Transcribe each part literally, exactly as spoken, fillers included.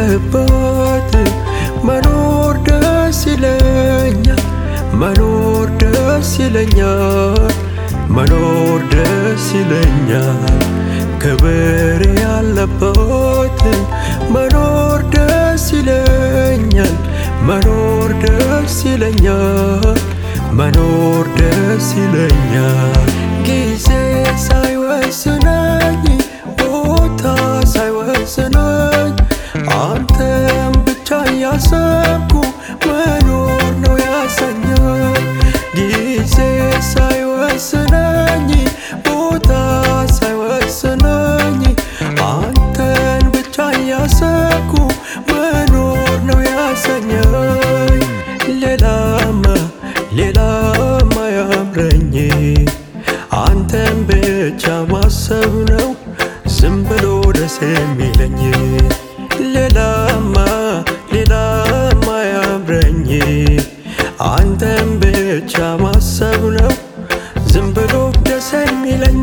ያለህበት መኖር ደስ ይለኛል መኖር ደስ ይለኛል መኖር ደስ ይለኛል ክብር ያለበት መኖር ደስ ይለኛል መኖር ደስ ይለኛል መኖር ደስ ይለኛል ጊዜ ሳይወስነኝ ቦታ ሳይወስነኝ አንተም ብቻ ያሰብኩ መኖር ነው ያሰኘኝ ጊዜ ሳይወስነኝ ቦታ ሳይወስነኝ አንተን ብቻ ያሰብኩ መኖር ነው ያሰኘኝ ሌላማ ሌላማ ያምረኝ አንተን ብቻ ማሰብ ነው ዝም ብሎ ደስ የሚለኝ ሌላማ ሌላማ ያምረኝ አንተን ብቻ ማሰብ ነው ዝም ብሎ ደስ የሚለኝ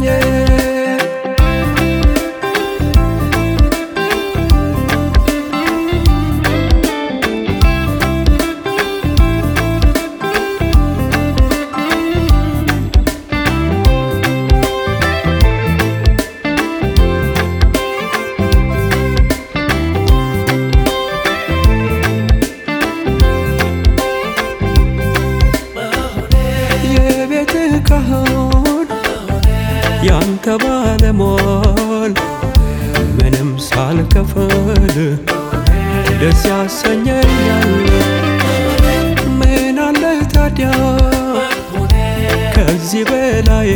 ካሁን ያንተ ባለሟል ምንም ሳልከፍል ደስ ያሰኘኛል ምን አለ ታዲያ ከዚህ በላይ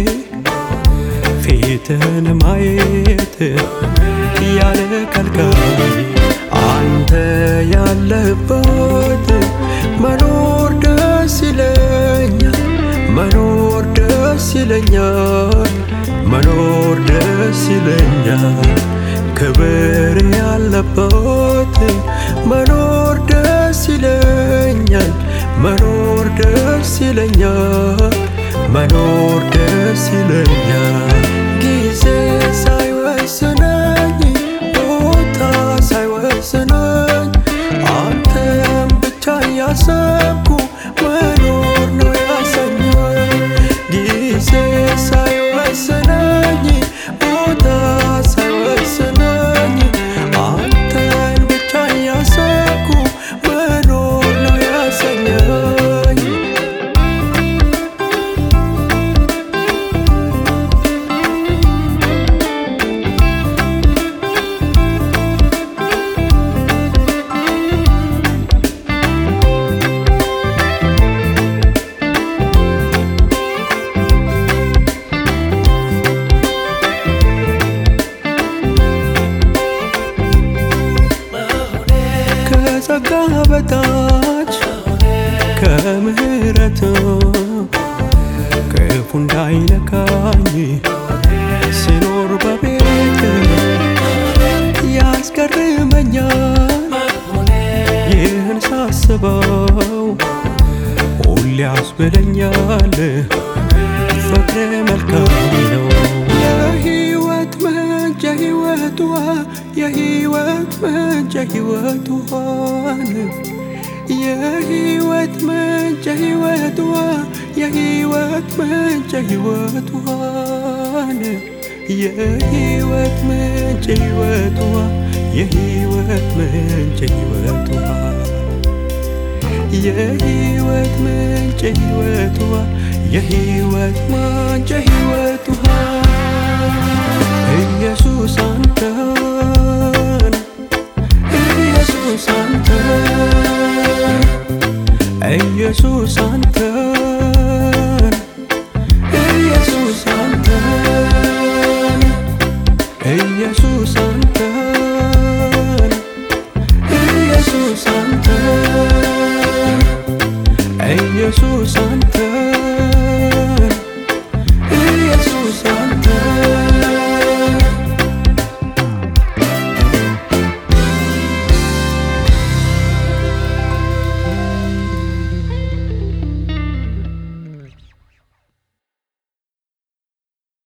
ፊትህን ማየት ያለ ከልካይ አንተ ያለህበት መኖር ደስ ይለኛል መኖር ደስ ይለኛል መኖር ደስ ይለኛል ክብር ያለበት መኖር ደስ ይለኛል መኖር ደስ ይለኛል መኖር ደስ ይለኛል ጊዜ ሳይወስነኝ ቦታ ሳይወስነኝ አንተም ብቻ ያሰብኩ መኖር ነው ያሰኘኝ ጊዜ ሳይወስነኝ ቦታ ሳይወስነኝ አንተን ብቻ ያሰብኩ መኖር ነው ያሰኘኝ ከጸጋ በታች ከምሕረት ክፉ እንዳይነካኝ ስኖር በቤት ያስገርመኛል ይህን ሳስበው ሁሌ ያስብለኛል ፍቅር መልካም ነው የሕይወት ምንጭ የሕይወት ውሃ የሕይወት ምንጭ የሕይወት ውሃን የሕይወት ምንጭ የሕይወት ውሃ የሕይወት ምንጭ የሕይወት ውሃን የሕይወት ምንጭ የሕይወት ውሃ የሕይወት ምንጭ የሕይወት ውሃ የሕይወት ምንጭ የሕይወት ውሃ የሕይወት ምንጭ የሕይወት ውሃ ኢየሱስ አንተን ኢየሱስ አንተን ኢየሱስ አንተን ኢየሱስ አንተን ኢየሱስ አንተን ኢየሱስ አንተን ኢየሱስ አንተን